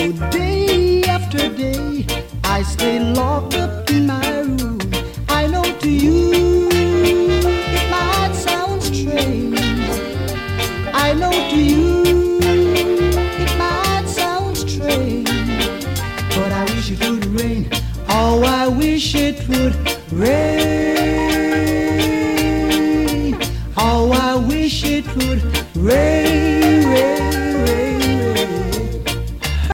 So day after day, I stay locked up in my room. I know to you it might sound strange. I know to you it might sound strange, but I wish it would rain. Oh, I wish it would rain. Oh, I wish it would rain.